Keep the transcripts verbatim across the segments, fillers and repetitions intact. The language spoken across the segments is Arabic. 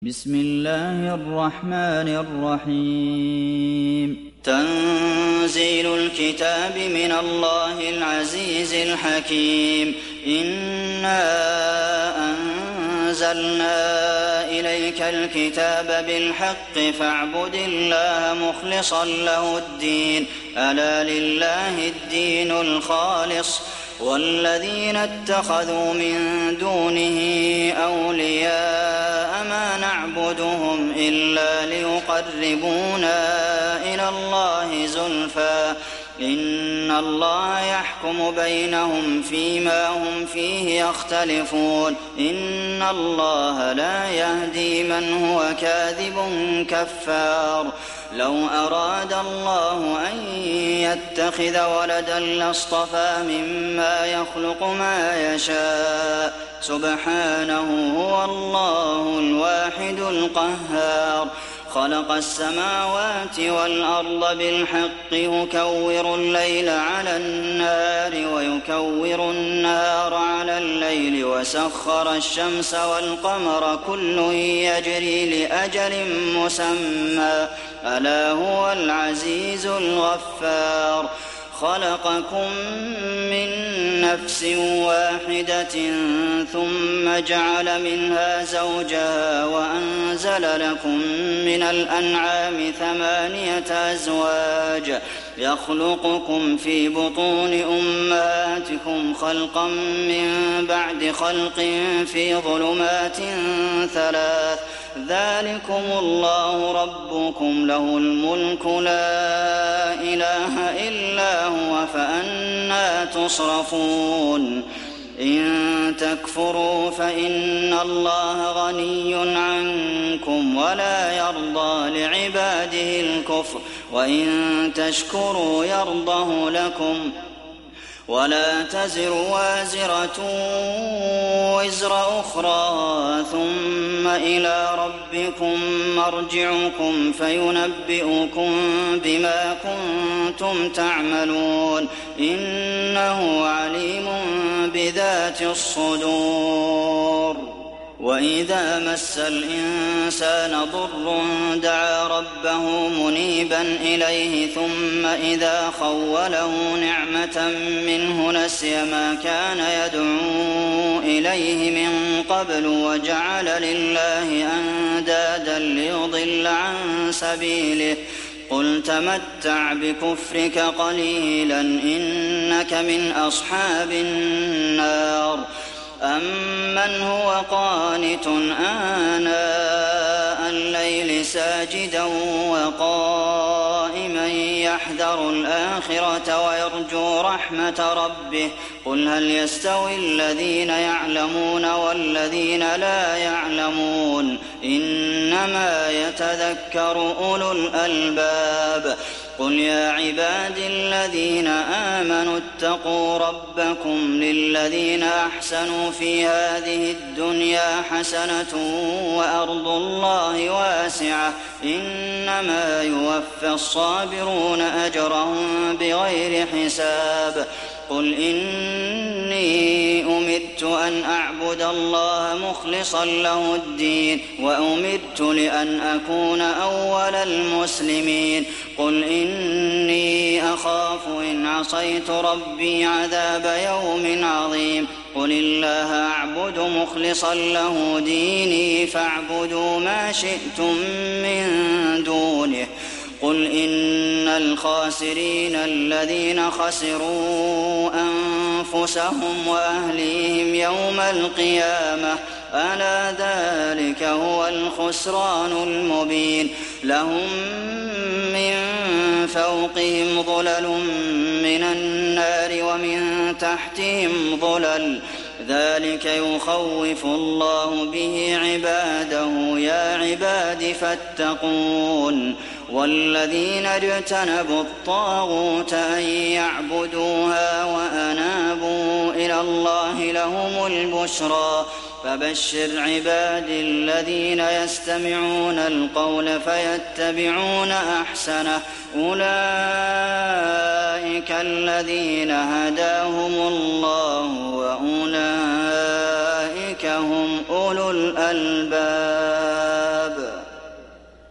بسم الله الرحمن الرحيم تنزيل الكتاب من الله العزيز الحكيم إنا أنزلنا إليك الكتاب بالحق فاعبد الله مخلصا له الدين ألا لله الدين الخالص والذين اتخذوا من دونه أولياء ما نعبدهم إلا ليقربونا إلى الله زلفى إن الله يحكم بينهم فيما هم فيه يختلفون إن الله لا يهدي من هو كاذب كفار لو أراد الله أن يتخذ ولدا لاصطفى مما يخلق ما يشاء سبحانه هو الله الواحد القهار خلق السماوات والأرض بالحق يكور الليل على النهار ويكور النهار على الليل وسخر الشمس والقمر كل يجري لأجل مسمى ألا هو العزيز الغفار خلقكم من نفس واحدة ثم جعل منها زوجها وأنزل لكم من الأنعام ثمانية أزواج يخلقكم في بطون أمهاتكم خلقا من بعد خلق في ظلمات ثلاث ذلكم الله ربكم له الملك لا إله إلا هو فأنى تصرفون إن تكفروا فإن الله غني عنكم ولا يرضى لعباده الكفر وإن تشكروا يرضه لكم ولا تزر وازرة وزر أخرى ثم إلى ربكم مرجعكم فينبئكم بما كنتم تعملون إنه عليم بذات الصدور وإذا مس الإنسان ضر دعا ربه منيبا إليه ثم إذا خوله نعمة منه نسي ما كان يدعو إليه من قبل وجعل لله أندادا ليضل عن سبيله قل تمتع بكفرك قليلا إنك من أصحاب النار أمن هو قانت آناء الليل ساجدا وقائما يحذر الآخرة ويرجو رحمة ربه قل هل يستوي الذين يعلمون والذين لا يعلمون إنما يتذكر أولو الألباب قل يا عبادي الذين آمنوا اتقوا ربكم للذين أحسنوا في هذه الدنيا حسنة وأرض الله واسعة إنما يوفى الصابرون أجرهم بغير حساب قل إني أمرت أن أعبد الله مخلصا له الدين وأمرت لأن أكون أول المسلمين قل إني أخاف إن عصيت ربي عذاب يوم عظيم قل الله أعبد مخلصا له ديني فاعبدوا ما شئتم من دونه قل إن الخاسرين الذين خسروا أنفسهم وأهليهم يوم القيامة ألا ذلك هو الخسران المبين لهم من فوقهم ظلل من النار ومن تحتهم ظلل ذلك يخوف الله به عباده يا عباد فاتقون والذين اجتنبوا الطاغوت أن يعبدوها وأنابوا إلى الله لهم البشرى فبشر عبادي الذين يستمعون القول فيتبعون أحسنه أولئك الذين هداهم الله وأولئك هم أولو الألباب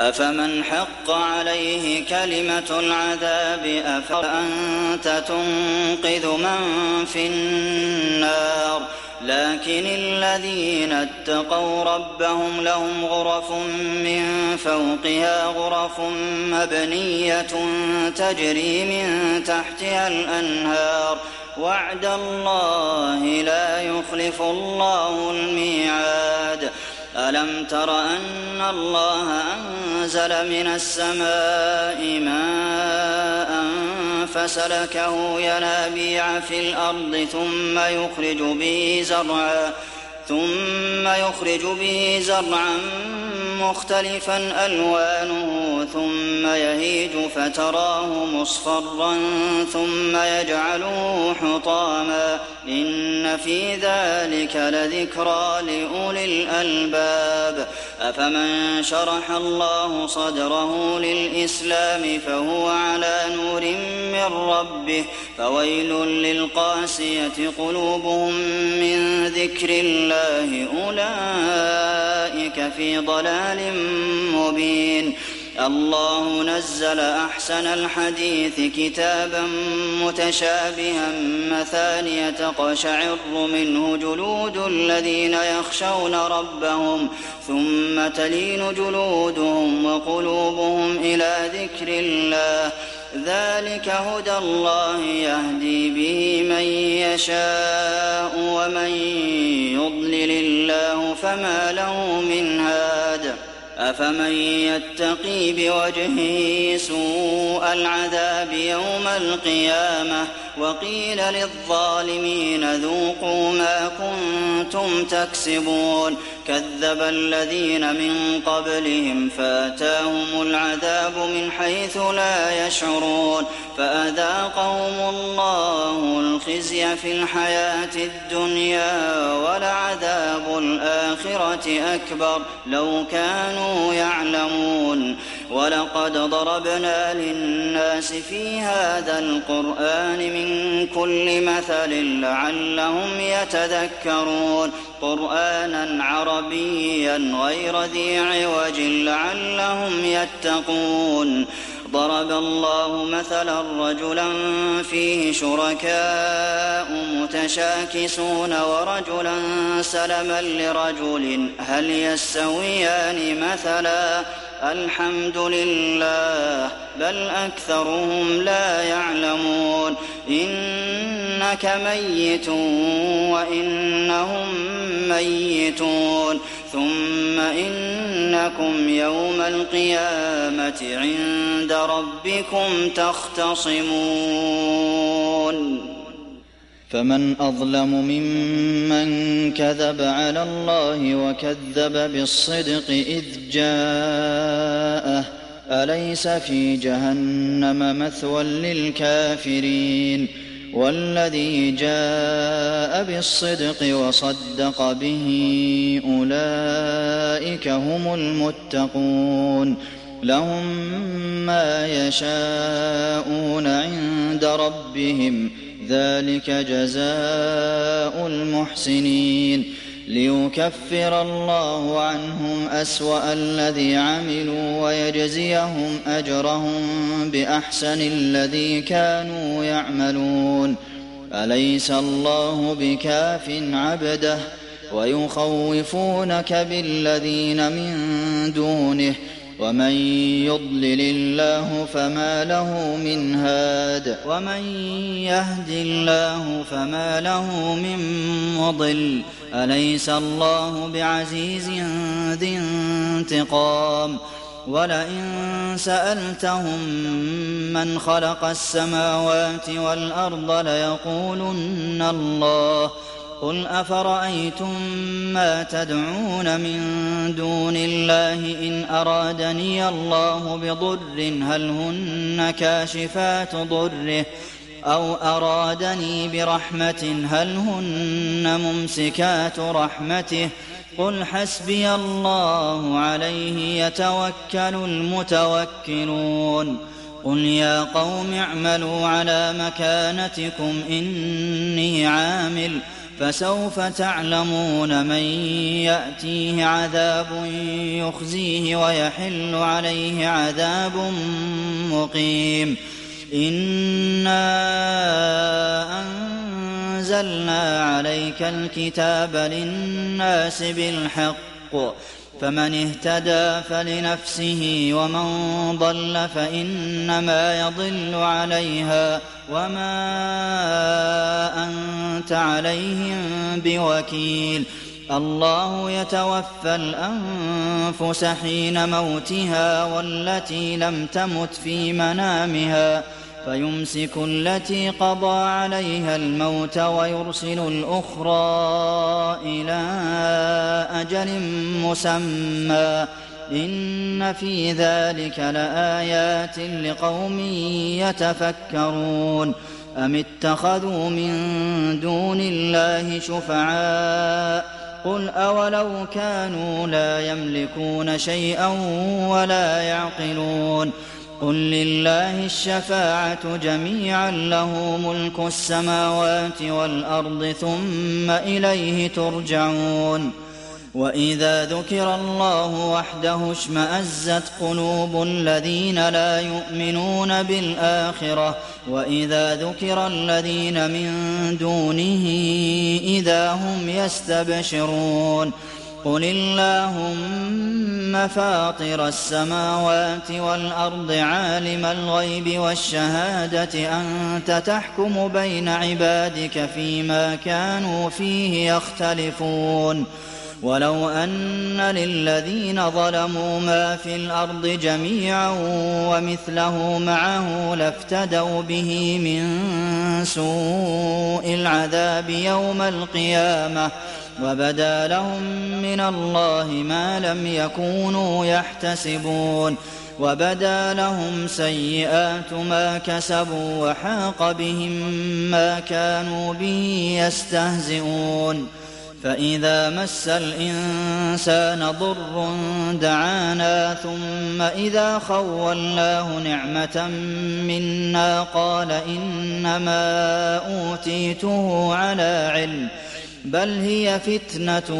أفمن حق عليه كلمة العذاب أفأنت تنقذ من في النار لكن الذين اتقوا ربهم لهم غرف من فوقها غرف مبنية تجري من تحتها الأنهار وعد الله لا يخلف الله الميعاد ألم تر أن الله أنزل من السماء ماء فسلكه ينابيع في الأرض ثم يخرج به زرعا ثم يخرج به زرعا مختلفا ألوانه ثم يهيج فتراه مصفرا ثم يجعله حطاما إن في ذلك لذكرى لأولي الألباب أفمن شرح الله صدره للإسلام فهو على نور من ربه فويل للقاسية قلوبهم من ذكر الله أولئك في ضلال مبين الله نزل أحسن الحديث كتابا متشابها مثانية تقشعر منه جلود الذين يخشون ربهم ثم تلين جلودهم وقلوبهم إلى ذكر الله ذلك هدى الله يهدي به من يشاء ومن يضلل الله فما له من هاد أفمن يتقي بوجهه سوء العذاب يوم القيامة وقيل للظالمين ذوقوا ما كنتم تكسبون كذب الذين من قبلهم فأتاهم العذاب من حيث لا يشعرون فأذاقهم الله الخزي في الحياة الدنيا ولعذاب الآخرة أكبر لو كانوا يعلمون ولقد ضربنا للناس في هذا القرآن من كل مثل لعلهم يتذكرون قرآنا عربيا غير ذي عوج لعلهم يتقون ضرب الله مثلا رجلا فيه شركاء متشاكسون ورجلا سلما لرجل هل يستويان مثلا الحمد لله بل أكثرهم لا يعلمون إنك ميت وإنهم ميتون ثم إنكم يوم القيامة عند ربكم تختصمون فمن أظلم ممن كذب على الله وكذب بالصدق إذ جاءه أليس في جهنم مثوى للكافرين والذي جاء بالصدق وصدق به أولئك هم المتقون لهم ما يشاءون عند ربهم ذلك جزاء المحسنين ليكفر الله عنهم أسوأ الذي عملوا ويجزيهم أجرهم بأحسن الذي كانوا يعملون أليس الله بكاف عبده ويخوفونك بالذين من دونه ومن يضلل الله فما له من هاد ومن يهد الله فما له من مضل أليس الله بعزيز ذي انتقام ولئن سألتهم من خلق السماوات والأرض ليقولن الله قل أفرأيتم ما تدعون من دون الله إن أرادني الله بضر هل هن كاشفات ضره أو أرادني برحمة هل هن ممسكات رحمته قل حسبي الله عليه يتوكل المتوكلون قل يا قوم اعملوا على مكانتكم إني عامل فسوف تعلمون من يأتيه عذاب يخزيه ويحل عليه عذاب مقيم إنا أنزلنا عليك الكتاب للناس بالحق فمن اهتدى فلنفسه ومن ضل فإنما يضل عليها وما أنت عليهم بوكيل الله يتوفى الأنفس حين موتها والتي لم تمت في منامها فيمسك التي قضى عليها الموت ويرسل الأخرى إلى أجل مسمى إن في ذلك لآيات لقوم يتفكرون أم اتخذوا من دون الله شفعاء قل أولو كانوا لا يملكون شيئا ولا يعقلون قل لله الشفاعة جميعا له ملك السماوات والأرض ثم إليه ترجعون وإذا ذكر الله وحده اشمأزت قلوب الذين لا يؤمنون بالآخرة وإذا ذكر الذين من دونه إذا هم يستبشرون قل اللهم فاطر السماوات والأرض عالم الغيب والشهادة أنت تحكم بين عبادك فيما كانوا فيه يختلفون ولو أن للذين ظلموا ما في الأرض جميعا ومثله معه لافتدوا به من سوء العذاب يوم القيامة وبدا لهم من الله ما لم يكونوا يحتسبون وبدا لهم سيئات ما كسبوا وحاق بهم ما كانوا به يستهزئون فإذا مس الإنسان ضر دعانا ثم إذا خولناه نعمة منا قال إنما أوتيته على علم بل هي فتنة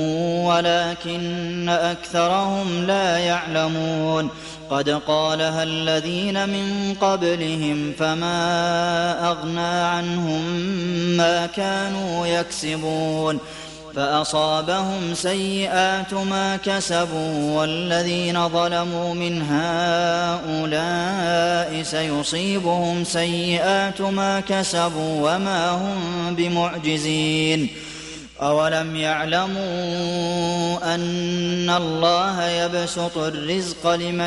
ولكن أكثرهم لا يعلمون قد قالها الذين من قبلهم فما أغنى عنهم ما كانوا يكسبون فأصابهم سيئات ما كسبوا والذين ظلموا من هؤلاء سيصيبهم سيئات ما كسبوا وما هم بمعجزين أولم يعلموا أن الله يبسط الرزق لمن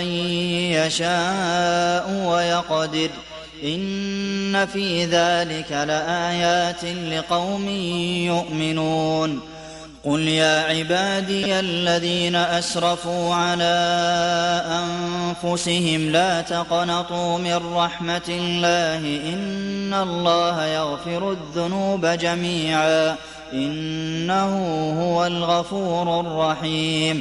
يشاء ويقدر إن في ذلك لآيات لقوم يؤمنون قل يا عبادي الذين أسرفوا على أنفسهم لا تقنطوا من رحمة الله إن الله يغفر الذنوب جميعا إنه هو الغفور الرحيم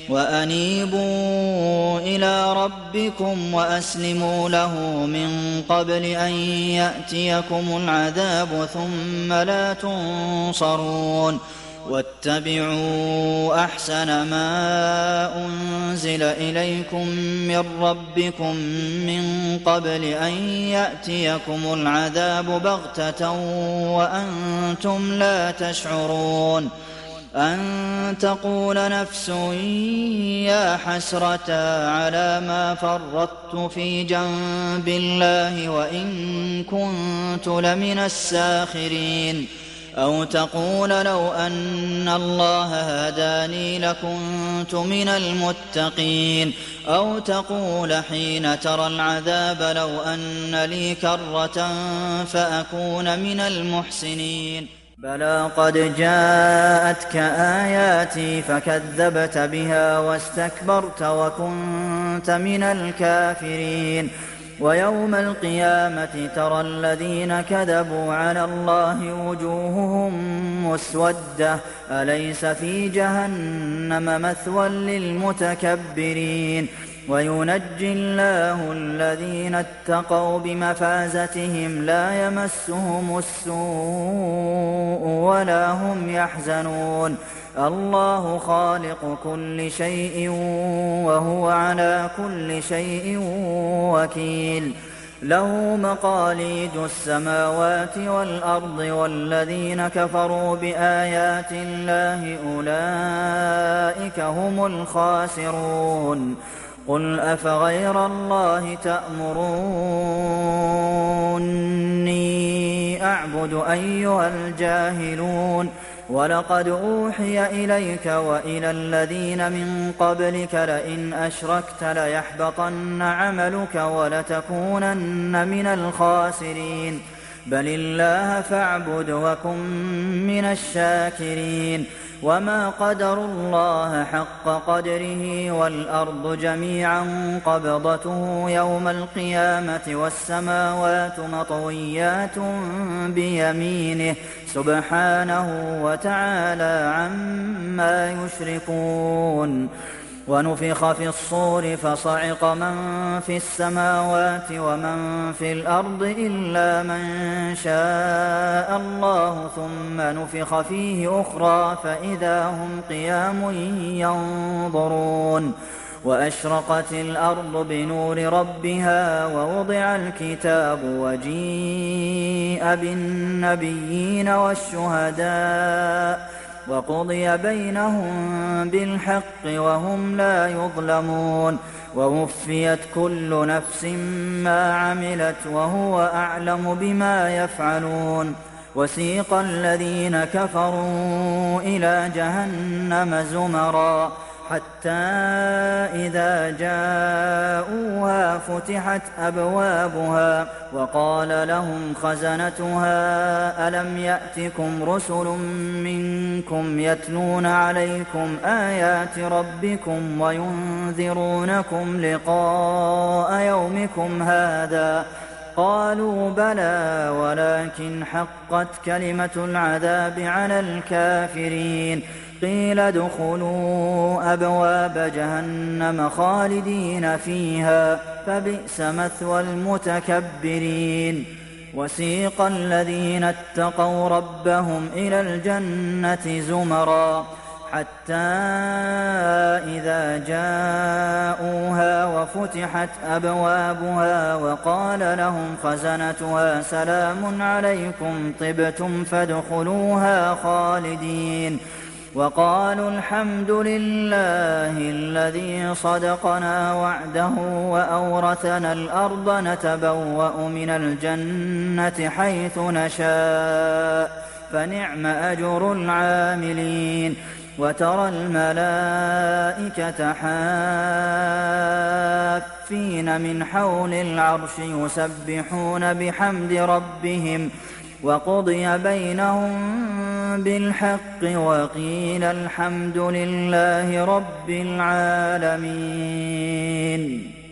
وأنيبوا إلى ربكم وأسلموا له من قبل أن يأتيكم العذاب ثم لا تنصرون واتبعوا أحسن ما أنزل إليكم من ربكم من قبل أن يأتيكم العذاب بغتة وأنتم لا تشعرون أن تقول نفس يا حسرة على ما فرطت في جنب الله وإن كنت لمن الساخرين أو تقول لو أن الله هداني لكنت من المتقين أو تقول حين ترى العذاب لو أن لي كرة فأكون من المحسنين بلى قد جاءتك آياتي فكذبت بها واستكبرت وكنت من الكافرين ويوم القيامة ترى الذين كذبوا على الله وجوههم مسودة أليس في جهنم مثوى للمتكبرين وينجي الله الذين اتقوا بمفازتهم لا يمسهم السوء ولا هم يحزنون الله خالق كل شيء وهو على كل شيء وكيل له مقاليد السماوات والأرض والذين كفروا بآيات الله أولئك هم الخاسرون قل أفغير الله تأمروني أعبد أيها الجاهلون ولقد أوحي إليك وإلى الذين من قبلك لئن أشركت ليحبطن عملك ولتكونن من الخاسرين بل الله فاعبد وكن من الشاكرين وما قدروا الله حق قدره والأرض جميعا قبضته يوم القيامة والسماوات مطويات بيمينه سبحانه وتعالى عما يشركون ونفخ في الصور فصعق من في السماوات ومن في الأرض إلا من شاء الله ثم نفخ فيه أخرى فإذا هم قيام ينظرون وأشرقت الأرض بنور ربها ووضع الكتاب وجيء بالنبيين والشهداء وقضي بينهم بالحق وهم لا يظلمون ووفيت كل نفس ما عملت وهو أعلم بما يفعلون وسيق الذين كفروا إلى جهنم زمرا حتى إذا جاءوها فتحت أبوابها وقال لهم خزنتها ألم يأتكم رسل منكم يتلون عليكم آيات ربكم وينذرونكم لقاء يومكم هذا قالوا بلى ولكن حقت كلمة العذاب على الكافرين قيل ادخلوا أبواب جهنم خالدين فيها فبئس مثوى المتكبرين وسيق الذين اتقوا ربهم إلى الجنة زمرا حتى إذا جاءوها وفتحت أبوابها وقال لهم خزنتها سلام عليكم طبتم فادخلوها خالدين وقالوا الحمد لله الذي صدقنا وعده وأورثنا الأرض نتبوأ من الجنة حيث نشاء فنعم أجر العاملين وترى الملائكة حافين من حول العرش يسبحون بحمد ربهم وقضي بينهم بالحق وقيل الحمد لله رب العالمين.